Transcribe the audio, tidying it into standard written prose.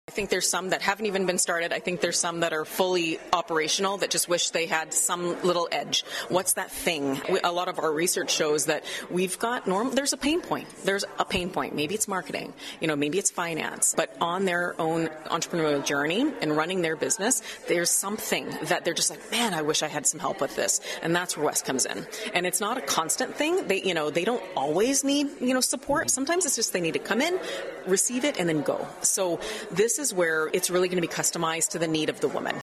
I think there's some that haven't even been started. I think there's some that are fully operational that just wish they had some little edge. What's that thing? A lot of our research shows that we've got there's a pain point. There's a pain point. Maybe it's marketing, maybe it's finance, but on their own entrepreneurial journey and running their business, there's something that they're just like, man, I wish I had some help with this. And that's where West comes in. And it's not a constant thing. They don't always need, support. Sometimes it's just they need to come in, receive it, and then go. So this is where it's really going to be customized to the need of the woman.